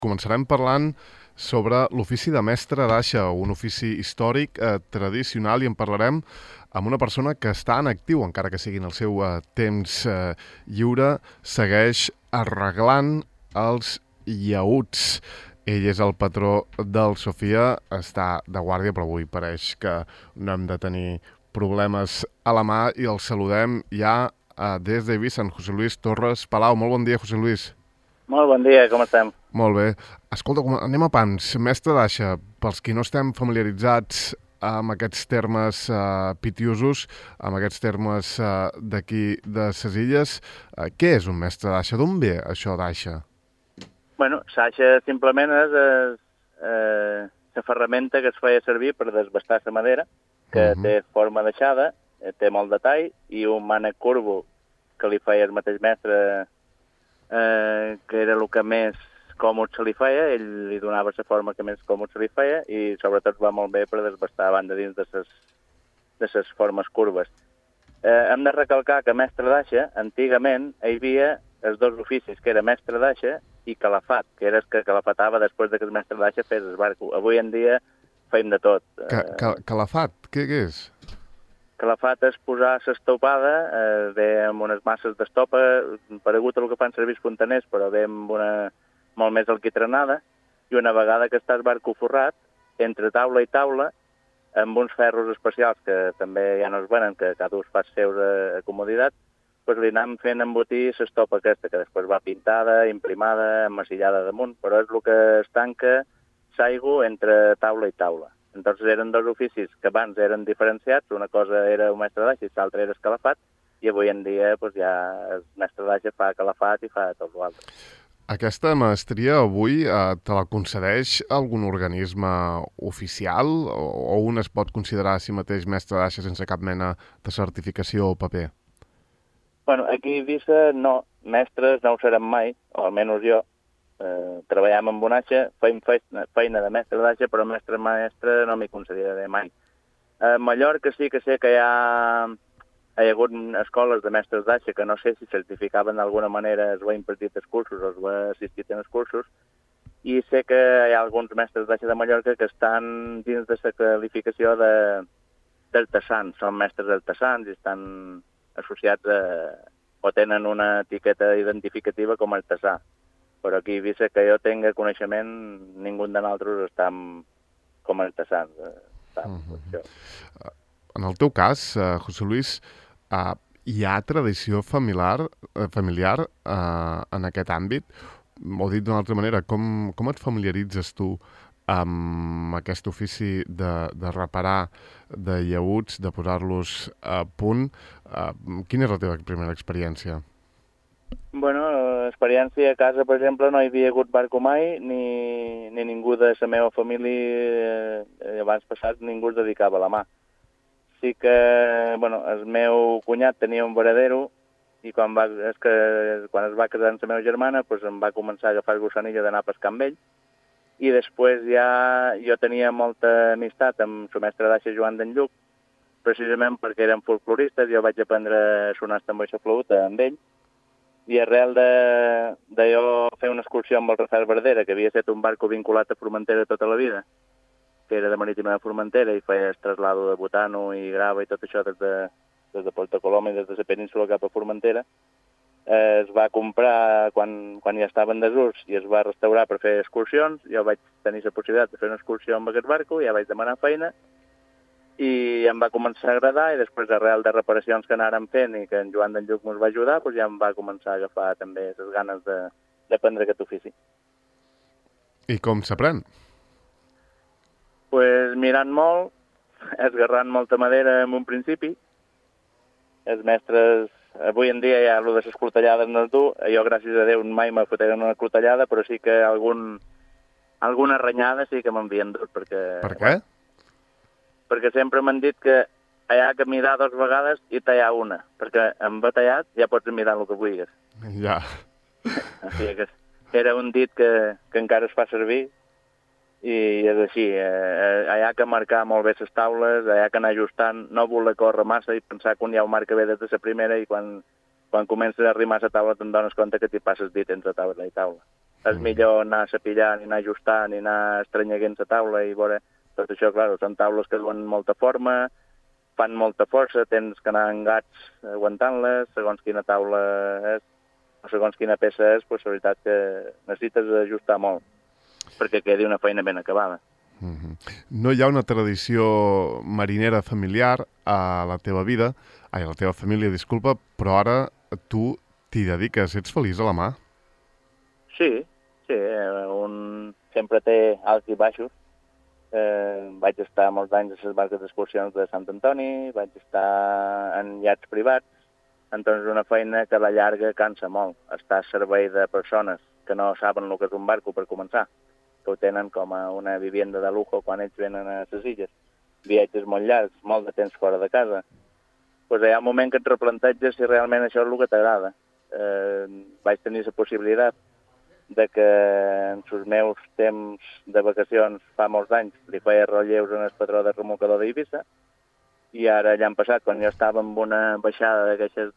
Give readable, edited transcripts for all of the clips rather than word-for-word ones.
començarem parlant sobre l'ofici de mestre d'aixa, un ofici històric, tradicional, i en parlarem amb una persona que està en actiu, encara que sigui en el seu temps lliure, segueix arreglant els llaüts. Ell és el patró del Sofia, està de guàrdia, però avui pareix que no hem de tenir problemes a la mà i el saludem ja des d'Eivissa, en José Luis Torres Palau. Molt bon dia, José Luis. Molt bon dia, com estem? Molt bé. Escolta, anem a pams. Mestre d'aixa, pels qui no estem familiaritzats amb aquests termes pitiosos, amb aquests termes d'aquí de ses Illes, què és un mestre d'aixa? D'on ve això d'aixa? Bueno, l'aixa simplement és la ferramenta que es feia servir per desbastar la madera, que té forma d'aixada, té molt de tall, i un mànec curvo que li feia el mateix mestre, que era el que més còmode se li feia, ell li donava la forma que més còmode se li feia, i sobretot va molt bé per desbastar a banda dins de ses formes curves. Hem de recalcar que mestre d'aixa, antigament hi havia els dos oficis, que era mestre d'aixa i calafat, que era el que calafatava després que el mestre d'aixa fes el barco. Avui en dia feim de tot. Calafat? Què és? Calafat és posar l'estopada, ve amb unes masses d'estopa, paregut a el que fan servir els fontaners, però ve amb una molt més alquitranada, i una vegada que està el barco forrat, entre taula i taula, amb uns ferros especials que també ja no es venen, que cada un fa seure comoditat, doncs li anem fent embotir l'estopa aquesta, que després va pintada, imprimada, emmassillada damunt, però és el que es tanca l'aigua entre taula i taula. Entonces eren dos oficis que abans eren diferenciats, una cosa era un mestre d'aixa i l'altra era escalafat, i avui en dia doncs, ja el mestre d'aixa fa calafat i fa tot l'altre. Aquesta maestria avui te la concedeix algun organisme oficial o un es pot considerar a si mateix mestre d'aixa sense cap mena de certificació o paper? Bueno, aquí a Eivissa no, mestres no ho serem mai, o almenys jo. Treballem amb un aixa, feim feina de mestre d'aixa, però mestre no m'hi concediré mai. A Mallorca sí que sé que hi ha hagut escoles de mestres d'aixa que no sé si certificaven d'alguna manera es va impartir els cursos o es va assistir en els cursos, i sé que hi ha alguns mestres d'aixa de Mallorca que estan dins de la qualificació d'artesans, són mestres artesans i estan associats o tenen una etiqueta identificativa com a artesà. Però aquí a Eivissa que jo tinga coneixement, ningú de nosaltres està com a artesans. En el teu cas, José Luis, hi ha tradició familiar en aquest àmbit? O dit d'una altra manera, com et familiaritzes tu amb aquest ofici de reparar de llaüts, de posar-los a punt? Quina és la teva primera experiència? Bueno, experiència a casa, per exemple, no hi havia hagut barco mai, ni ningú de la meva família abans passat, ningú es dedicava a la mà. Sí que, bueno, el meu cunyat tenia un varadero i quan es va casar amb la meva germana, doncs em va començar a agafar el gossanillo d'anar a pescar amb ell, i després ja jo tenia molta amistat amb el mestre d'aixa Joan d'en Lluc, precisament perquè érem folcloristes, jo vaig aprendre a sonar també la flauta amb ell, i arrel de jo fer una excursió amb el Rafael Verdera, que havia estat un barco vinculat a Formentera tota la vida, que era de Marítima de Formentera, i feia el traslado de butano i grava i tot això des de Porto Coloma i des de la península cap a Formentera. Es va comprar quan ja estava en desús i es va restaurar per fer excursions. Jo vaig tenir la possibilitat de fer una excursió amb aquest barco, ja vaig demanar feina, i em va començar a agradar, i després, arrel de reparacions que anàrem fent i que en Joan d'en Lluc ens va ajudar, doncs ja em va començar a agafar també les ganes d'aprendre aquest ofici. I com s'aprèn? Pues mirant molt, esgarrant molta madera en un principi. Els mestres, avui en dia ja el de les clotellades no es du. Jo, gràcies a Déu, mai m'he fotut en una clotellada, però sí que alguna renyada sí que m'havien dut. Per què? Perquè sempre m'han dit que hi ha que mirar 2 vegades i tallar una, perquè amb tallat ja pots mirar el que vulguis. Ja. Així que era un dit que encara es fa servir, i és així. Hi ha que marcar molt bé les taules, hi ha que anar ajustant, no voler córrer massa i pensar que un ja ho marca bé des de la primera, i quan comences a arrimar la taula te'n dones compte que t'hi passes dit entre taula i taula. És millor anar a sapillar, ni anar a ajustar, ni anar estrenyegant la taula i veure... Tot això, clar, són taules que duen molta forma, fan molta força, tens que anar en gats aguantant-les, segons quina taula és, o segons quina peça és, doncs la veritat que necessites ajustar molt perquè quedi una feina ben acabada. No hi ha una tradició marinera familiar a la teva vida, a la teva família, disculpa, però ara tu t'hi dediques, ets feliç a la mà? Sí, un sempre té alts i baixos. Vaig estar molts anys a les barques d'excursions de Sant Antoni, vaig estar en llats privats, entonces una feina que a la llarga cansa molt. Està a servei de persones que no saben el que és un barco per començar, que ho tenen com a una vivienda de lujo quan ells venen a les illes. Viatges molt llargs, molt de temps fora de casa. Pues hi ha un moment que et replanteges si realment això és el que t'agrada. Vaig tenir la possibilitat de que en els meus temps de vacacions fa molts anys li feia relleus en el patró de remolcador d'Eivissa i ara l'any passat, quan jo estava amb una baixada d'aquestes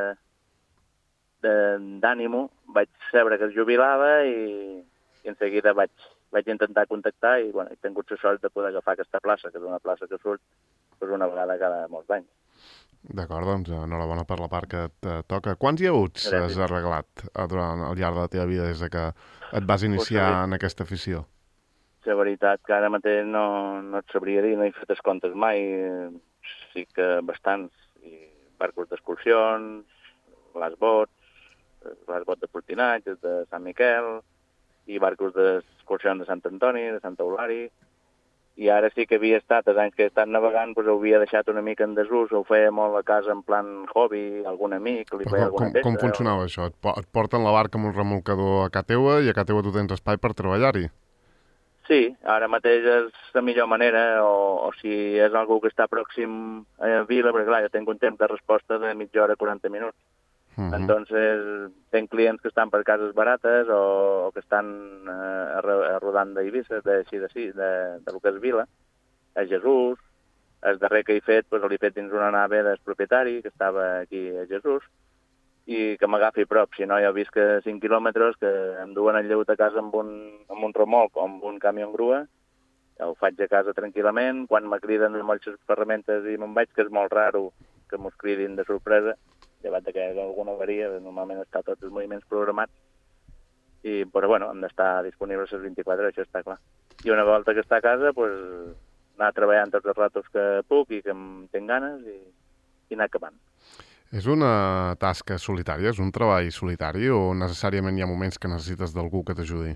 d'ànimo, vaig saber que es jubilava i en seguida vaig intentar contactar i he tingut la sort de poder agafar aquesta plaça, que és una plaça que surt una vegada cada molts anys. D'acord, doncs enhorabona per la part que et toca. Quants llaüts has arreglat durant el llarg de la teva vida des que et vas iniciar en aquesta afició? La veritat que ara mateix no et sabria dir, no he fet els comptes mai. Sí que bastants. I barcos d'excursions, les bots de portinatge, de Sant Miquel, i barcos d'excursions de Sant Antoni, de Sant Eulari. I ara sí que havia estat, els anys que he estat navegant, doncs ho havia deixat una mica en desús, ho feia molt a casa en plan hobby, algun amic, li feia alguna peça. Com funcionava això? Et porten la barca amb un remolcador a casa teua i a casa teua tu tens espai per treballar-hi? Sí, ara mateix és la millor manera, o si és algú que està pròxim a Vila, perquè clar, jo tinc un temps de resposta de mitja hora, 40 minuts. Entonces, tenc clients que estan per cases barates o que estan rodant d'Eivissa, de lo que és Vila, a Jesús. El darrer que he fet, l'he fet dins una nave del propietari, que estava aquí a Jesús, i que m'agafi prop. Si no, jo visc a 5 quilòmetres, que em duen el lleut a casa amb un remolc o amb un camió en grua, ho faig a casa tranquil·lament. Quan me criden amb les ferramentes i me'n vaig, que és molt raro que mos cridin de sorpresa, llevat que hi ha alguna avaria, normalment està tots els moviments programats, però hem d'estar disponibles les 24 hores, això està clar. I una volta que està a casa, anar treballant tots els ratos que puc i que em tinc ganes i anar acabant. És una tasca solitària, és un treball solitari o necessàriament hi ha moments que necessites d'algú que t'ajudi?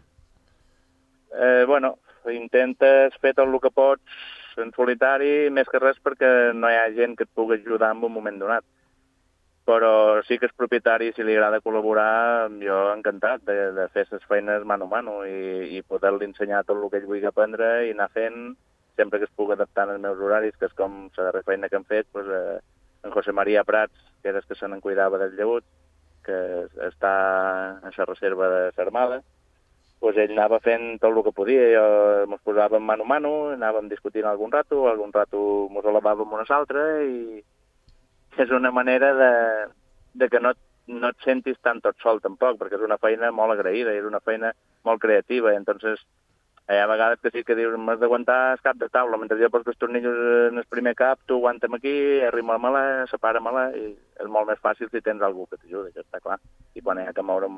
Intentes fer tot el que pots en solitari, més que res perquè no hi ha gent que et pugui ajudar en un moment donat. Però sí que el propietari, si li agrada col·laborar, jo encantat de fer les feines mano a mano i poder-li ensenyar tot el que ell vulgui aprendre i anar fent sempre que es pugui adaptar als meus horaris, que és com la darrera feina que hem fet, en José María Prats, que era el que se n'en cuidava del lleut, que està a la reserva de l'Armada, ell anava fent tot el que podia, jo ens posàvem mano a mano, anàvem discutint algun rato ens elevàvem unes altres i és una manera de que no et sentis tan tot sol tampoc, perquè és una feina molt agraïda, és una feina molt creativa, i entonces hi ha vegades que sí que dius, m'has d'aguantar el cap de taula, mentre jo poso els tornillos en el primer cap, tu aguanta'm aquí, arrima-me-la, separa-me-la, i és molt més fàcil si tens algú que t'ajuda, això està clar. I quan hi ha que moure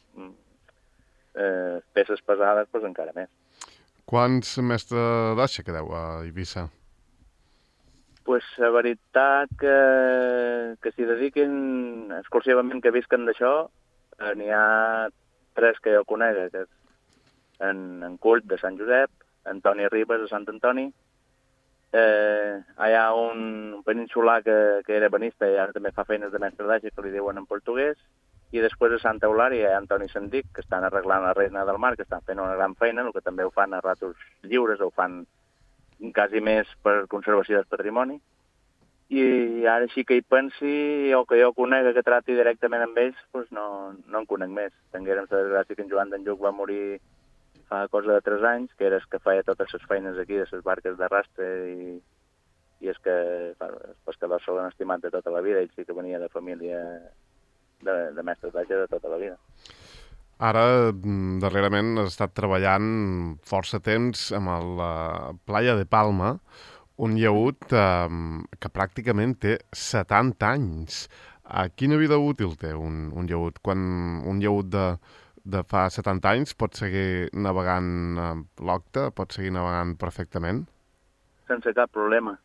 peces pesades, doncs encara més. Quants mestres d'aixa quedeu a Eivissa? La veritat que s'hi dediquin exclusivament, que visquen d'això, n'hi ha 3 que jo conec, que és en Curt, de Sant Josep, Antoni Ribas, de Sant Antoni. Hi ha un peninsular que era banista i ara també fa feines de mestre d'aixa, que li diuen en portuguès, i després a Santa Eulària hi ha Antoni Sandic, que estan arreglant la Reina del Mar, que estan fent una gran feina, el que també ho fan a ratos lliures, ho fan quasi més per conservació del patrimoni. I ara sí que hi pensi, o que jo conec que trati directament amb ells, doncs no en conec més. Tinguérem la desgràcia que en Joan d'en Lluc va morir fa cosa de 3 anys, que era el que feia totes les feines aquí, de les barques d'arrastre, i és que els pescadors se l'han estimat de tota la vida, ell sí que venia de família de mestres d'aixa de tota la vida. Ara, darrerament, has estat treballant força temps amb la Playa de Palma, un llaüt que pràcticament té 70 anys. Quina vida útil té un llaüt? Quan un llaüt de fa 70 anys pot seguir navegant l'Octa, pot seguir navegant perfectament? Sense cap problema.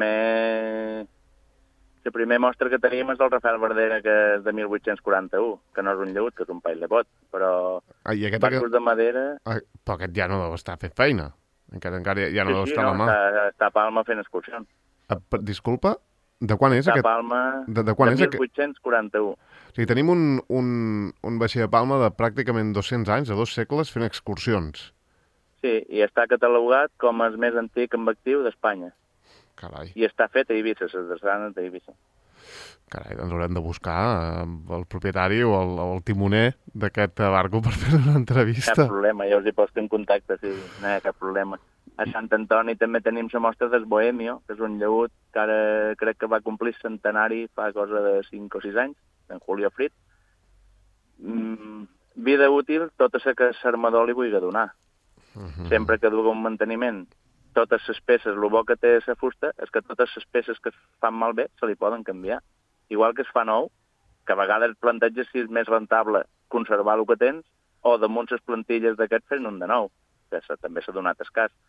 La primer mostra que tenim és del Rafael Verdera, que és de 1841, que no és un llaüt, que és un país de bot, però I aquest, barcos de madera... però aquest ja no deu estar fent feina. Encara ja no Sí, deu sí, estar a no, la mà. està a Palma fent excursions. Disculpa, de quan és Està a aquest? Palma De quan de és aquest? 1841. O sigui, tenim un vaixell de Palma de pràcticament 200 anys, de 2 segles, fent excursions. Sí, i està catalogat com el més antic amb actiu d'Espanya. Carai, I està fet a Eivissa, les drassanes d'Eivissa. doncs haurem de buscar el propietari o el timoner d'aquest barco per fer una entrevista. Cap problema, ja us hi posto en contacte, sí, no hi ha cap problema. A Sant Antoni també tenim la mostra del Bohemio, que és un llaüt que ara crec que va complir centenari fa cosa de 5 o 6 anys, en Julio Frit. Vida útil, tota la que l'armador li vulgui donar. Sempre que duga un manteniment, totes les peces, el bo que té la fusta és que totes les peces que es fan malbé se li poden canviar. Igual que es fa nou, que a vegades planteges si és més rentable conservar el que tens o damunt les plantilles d'aquest fer un de nou, que també s'ha donat el cas.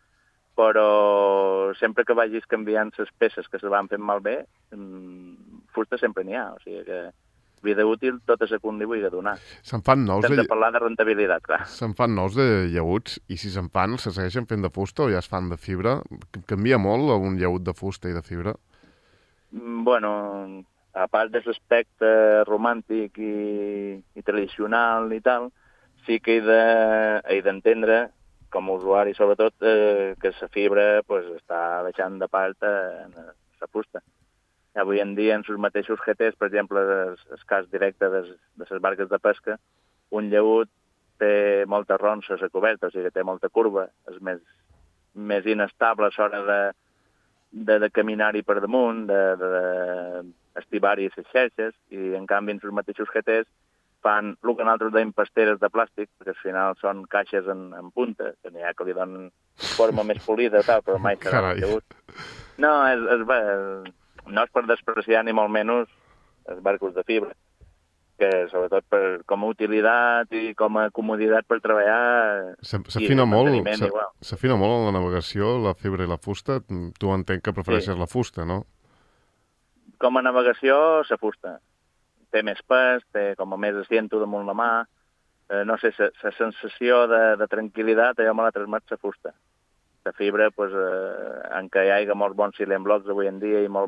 Però sempre que vagis canviant les peces que se van fent malbé, fusta sempre n'hi ha. O sigui que vida útil tota la que un li vulgui donar. Se'n fan nous Hem de parlar de rentabilitat, clar. Se'n fan nous de llaüts i si se'n fan, se segueixen fent de fusta o ja es fan de fibra? Canvia molt un llaüt de fusta i de fibra? Bueno, a part de l'aspecte romàntic i tradicional i tal, sí que he d'entendre, com a usuari sobretot, que la fibra pues, està deixant de part la fusta. Avui en dia, en els mateixos GTs, per exemple, el cas directe de les barques de pesca, un llaüt té molta ronça a la coberta, o sigui que té molta curva, és més inestable a l'hora de caminar-hi per damunt, d'estivar-hi les xerxes, i en canvi en els mateixos GTs fan el que nosaltres deim pasteres de plàstic, perquè al final són caixes en punta, que n'hi ha que li donen forma més polida, tal, però mai serà un llaüt. No, no és per despreciar ni molt menys els barcos de fibra, que sobretot com a utilitat i com a comoditat per treballar... S'afina molt en la navegació, la fibra i la fusta. Tu entenc que prefereixes la fusta, no? Com a navegació, la fusta. Té més pes, té com a més asiento damunt la mà. No sé, la sensació de tranquil·litat, allò me la transmet la fusta. La fibra, pues, en què hi hagi molts bons silent-blocs avui en dia i molt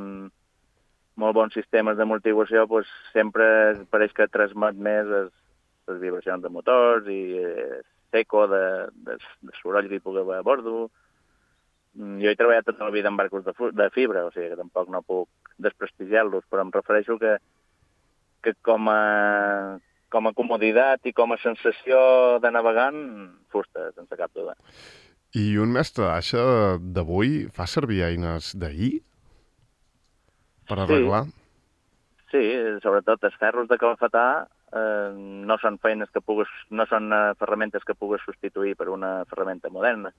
bons sistemes d'amortiguació, pues, sempre pareix que transmet més les vibracions de motors i seco de soroll que hi pugui haver a bordo. Jo he treballat tota la vida en barcos de fibra, o sigui que tampoc no puc desprestigiar-los, però em refereixo que com a comoditat i com a sensació de navegant, fusta, sense cap dubte. I un mestre d'aixa d'avui fa servir eines d'ahir per arreglar? Sí, sobretot els ferros de calafetar no són ferramentes que pugues substituir per una ferramenta moderna.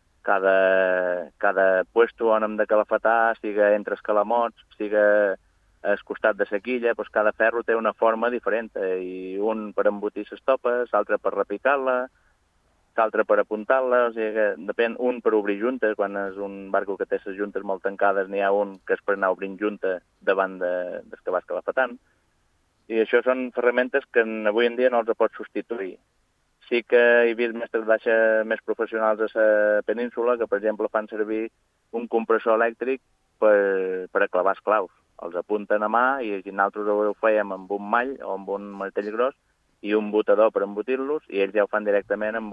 Cada puesto on hem de calafetar, siga entre els calamots, siga al costat de la quilla, doncs cada ferro té una forma diferent, i un per embotir les topes, l'altre per repicar-la, l'altre per apuntar-la, o sigui que depèn, un per obrir juntes, quan és un barco que té les juntes molt tancades, n'hi ha un que és per anar obrint junta davant des que vas calafetant. I això són ferramentes que avui en dia no els pots substituir. Sí que he vist mestres d'aixa més professionals a la península que, per exemple, fan servir un compressor elèctric per a clavar els claus. Els apunten a mà i nosaltres ho fèiem amb un mall o amb un martell gros i un botador per embotir-los, i ells ja ho fan directament amb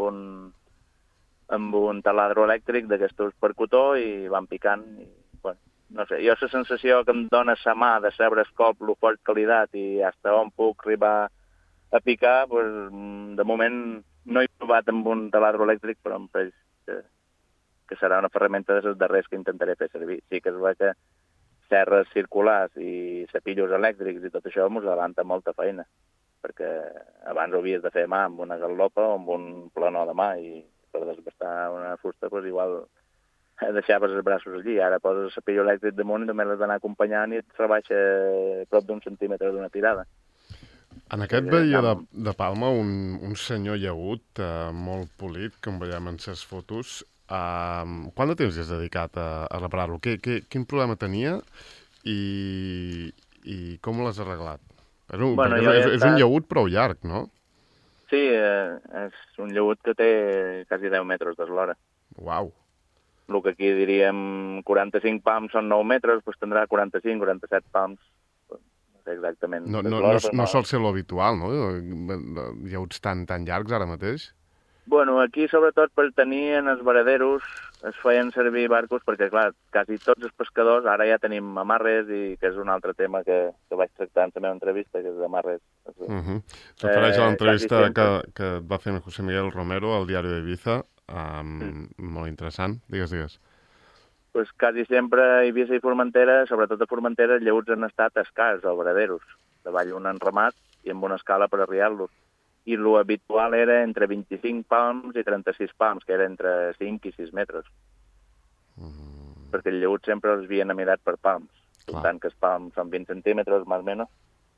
un taladro elèctric d'aquestos per cotó i van picant. I, bueno, no sé, jo la sensació que em dona la mà de saber el cop, el fort que li he dat i fins on puc arribar a picar, pues, de moment no he provat amb un taladro elèctric, però em pareix que serà una ferramenta de les darreres que intentaré fer servir. Sí que és veritat que serres circulars i cepillos elèctrics i tot això ens adelanta molta feina. perquè abans ho havies de fer a mà amb una gallopa o amb un planó de mà, i per desbastar una fusta, doncs igual deixaves els braços allí. Ara poses el pillo elèctric damunt i només l'has d'anar acompanyant i et rebaixa prop d'un centímetre d'una tirada. En aquest veia de Palma un senyor llaüt molt polit, com veiem en les fotos. Quant de temps has dedicat a reparar-lo? Quin problema tenia i com l'has arreglat? És un llaüt prou llarg, no? Sí, és un llaüt que té quasi 10 metres d'eslora. Uau! El que aquí diríem 45 pams són 9 metres, doncs tindrà 45, 47 pams. No sé exactament. No sol ser l'habitual, no? Llaüts tan llargs ara mateix. Bueno, aquí sobretot per tenir en els varaderos es feien servir barcos perquè, clar, quasi tots els pescadors, ara ja tenim amarres, i que és un altre tema que vaig tractar en la meva entrevista, que és d'amarres. Refereix a l'entrevista que va fer en José Miguel Romero al diari d'Ibiza, molt interessant. Digues. Pues quasi sempre a Eivissa i Formentera, sobretot a Formentera, els llaüts han estat escars o varaderos, davall un enramat i amb una escala per arriar-los. I l'habitual era entre 25 pams i 36 pams, que era entre 5 i 6 metres. Perquè el llaüt sempre els havien mirat per pams. Per tant, que els pams són 20 centímetres, més o menys.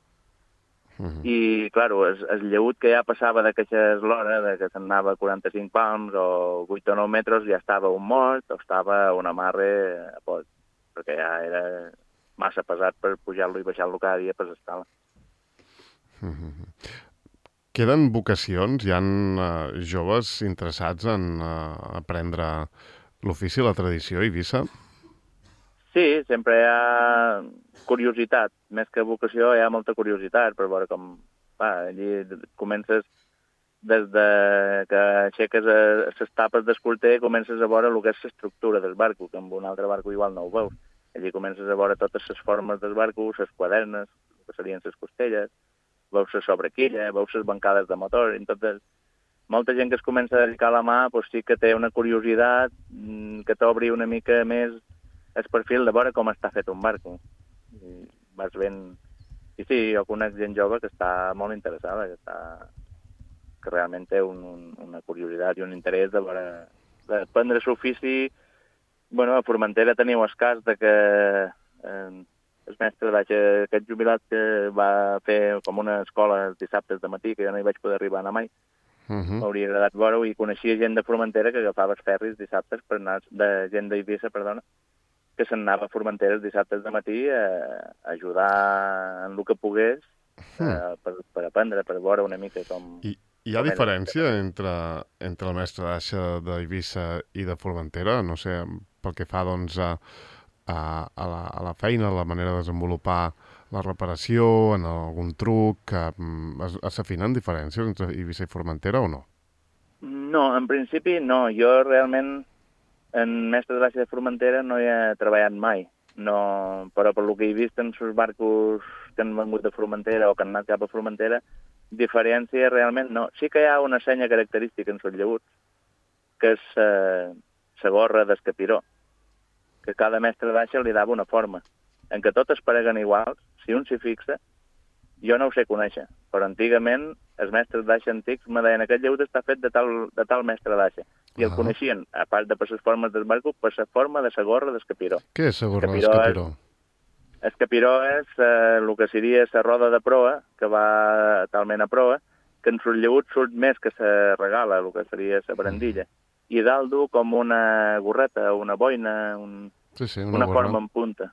I, clar, el llaüt que ja passava d'aquesta eslora, que se'n anava a 45 pams o 8 o 9 metres, ja estava un mort o estava un amarre a pot, perquè ja era massa pesat per pujar-lo i baixar-lo cada dia per l'escala. Queden vocacions? Hi ha joves interessats en aprendre l'ofici, la tradició a Eivissa? Sí, sempre hi ha curiositat. Més que vocació, hi ha molta curiositat per veure com... Allí comences des de que aixeques les tapes d'escolter, comences a veure el que és l'estructura del barco, que amb un altre barco igual no ho veus. Allí comences a veure totes les formes del barco, les quadernes, que serien les costelles, veus la sobrequilla, veus les bancades de motor. Entonces, molta gent que es comença a dedicar a la mà pues sí que té una curiositat que t'obri una mica més el perfil de veure com està fet un barco. I vas veient... I sí, jo conec gent jove que està molt interessada, que realment té una curiositat i un interès de veure, d'aprendre l'ofici. Bueno, a Formentera teniu el cas de que el mestre aquest jubilat que va fer com una escola els dissabtes de matí, que jo no hi vaig poder arribar a anar mai. M'hauria agradat veure-ho, i coneixia gent de Formentera que agafava els ferris dissabtes per anar, gent d'Eivissa, perdona, que se'n anava a Formentera els dissabtes de matí a ajudar en el que pogués per aprendre, per veure una mica com... Hi ha diferència entre el mestre d'aixa d'Eivissa i de Formentera? No sé, pel que fa, doncs, a la feina, a la manera de desenvolupar la reparació, en algun truc, s'afinen diferències entre Eivissa i Formentera o no? No, en principi no. Jo realment en mestre d'aixa de Formentera no hi he treballat mai. No, però per lo que he vist en els barcos que han vengut de Formentera o que han anat cap a Formentera, diferència realment no. Sí que hi ha una senya característica en els llaüts, que és la gorra d'escapiró, que cada mestre d'aixa li dava una forma, en què totes pareguen iguals. Si un s'hi fixa, jo no ho sé conèixer, però antigament els mestres d'aixa antics me deien aquest llaüt està fet de tal mestre d'aixa, i el coneixien, a part de per les formes del barco, per la forma de la gorra d'escapiró. Què és la gorra d'escapiró? Escapiró és el que seria la roda de proa, que va talment a proa, que en el llaüt surt més que se regala, el que seria la brandilla. I dalt du com una gorreta, una boina, una forma en punta.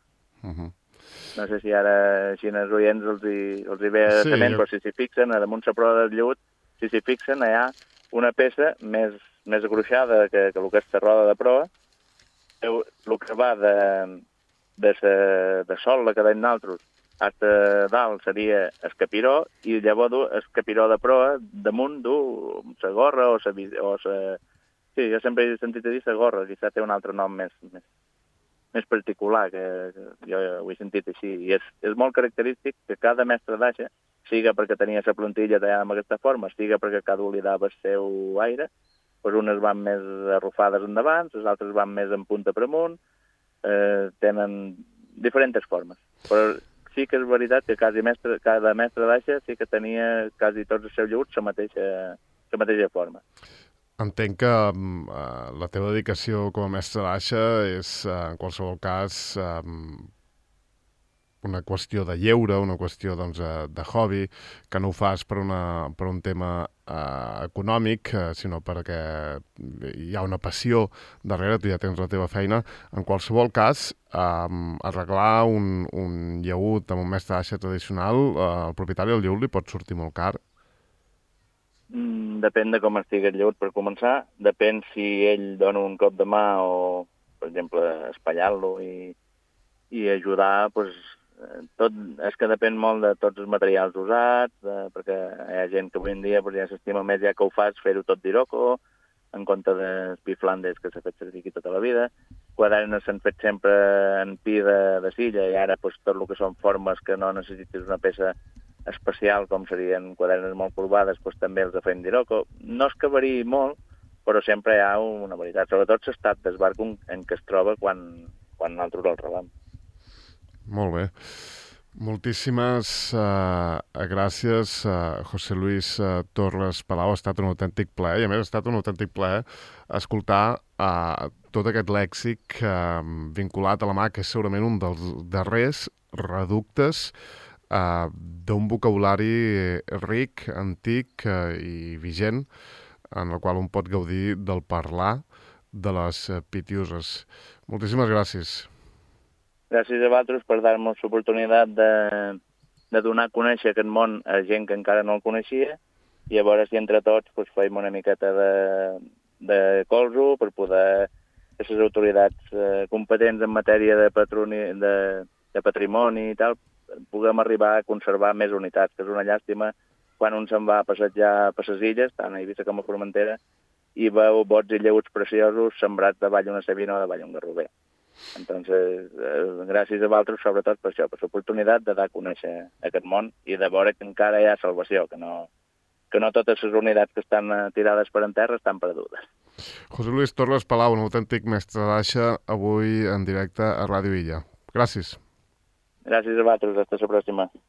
No sé si ara així els oients els hi ve a ment, però si s'hi fixen, damunt la proa del llaüt, si s'hi fixen, hi ha una peça més gruixada que el que és la roda de proa, el que va de sol, la que deim nosaltres, fins a dalt seria escapiró, i llavors escapiró de proa, damunt du la gorra o la... Sí, jo sempre he sentit a dir la gorra, quizà té un altre nom més particular, que jo ho he sentit així. I és molt característic que cada mestre d'aixa, siga perquè tenia la plantilla tallada amb aquesta forma, siga perquè cada un li dava el seu aire, pues unes van més arrufades endavant, les altres van més en punta per amunt, tenen diferents formes. Però sí que és veritat que cada mestre d'aixa sí que tenia quasi tots els seus llaüts la mateixa forma. Entenc que la teva dedicació com a mestre d'aixa és, en qualsevol cas, una qüestió de lleure, una qüestió doncs, de hobby, que no ho fas per un tema econòmic, sinó perquè hi ha una passió darrere, tu ja tens la teva feina. En qualsevol cas, arreglar un llaüt amb un mestre d'aixa tradicional, el propietari del llaüt li pot sortir molt car. Depèn de com estigui el llaüt per començar, depèn si ell dona un cop de mà o, per exemple, espatllar-lo i ajudar, doncs, tot és que depèn molt de tots els materials usats, perquè hi ha gent que avui en dia ja s'estima més ja que ho fas fer-ho tot d'Iroco, en compte dels pi Flandes que s'ha fet servir aquí tota la vida. Quadernes s'han fet sempre en pi de silla i ara tot el que són formes que no necessitis una peça especial, com serien quadernes molt corbades, també els fem d'Iroco. No es que variï molt, però sempre hi ha una varietat, sobretot l'estat d'esbarc en què es troba quan nosaltres el rebem. Molt bé. Moltíssimes gràcies, José Luis Torres Palau. Ha estat un autèntic plaer, i a més ha estat un autèntic plaer escoltar tot aquest lèxic vinculat a la mà, que és segurament un dels darrers reductes d'un vocabulari ric, antic i vigent, en el qual un pot gaudir del parlar de les pitiuses. Moltíssimes gràcies. Gràcies a vosaltres per dar-nos l'oportunitat de donar a conèixer aquest món a gent que encara no el coneixia i a veure si entre tots fèiem una miqueta de colzo per poder que les autoritats competents en matèria de patrimoni i tal puguem arribar a conservar més unitats, que és una llàstima quan un se'n va a passejar per les illes, tant a Eivissa com a Formentera, i veu bots i llaüts preciosos sembrats davall una savina o davall un garrover. Entonces, gràcies a vosaltres, sobretot per això, per l'oportunitat de dar a conèixer aquest món i de veure que encara hi ha salvació, que no totes les unitats que estan tirades per en terra estan perdudes. José Luis Torres Palau, un autèntic mestre d'aixa, avui en directe a Ràdio Illa. Gràcies. Gràcies a vosaltres, hasta la pròxima.